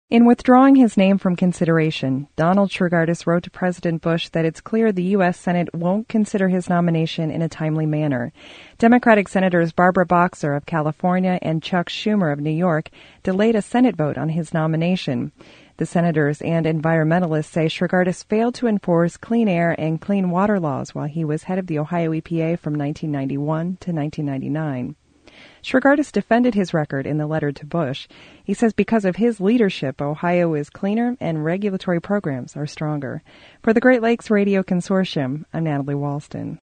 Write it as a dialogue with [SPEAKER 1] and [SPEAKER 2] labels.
[SPEAKER 1] In withdrawing his name from consideration, Donald Shurgardis wrote to President Bush that it's clear the U.S. Senate won't consider his nomination in a timely manner. Democratic Senators Barbara Boxer of California and Chuck Schumer of New York delayed a Senate vote on his nomination. The senators and environmentalists say Shurgardis failed to enforce clean air and clean water laws while he was head of the Ohio EPA from 1991 to 1999. Shurgardis defended his record in the letter to Bush. He says because of his leadership, Ohio is cleaner and regulatory programs are stronger. For the Great Lakes Radio Consortium, I'm Natalie Walston.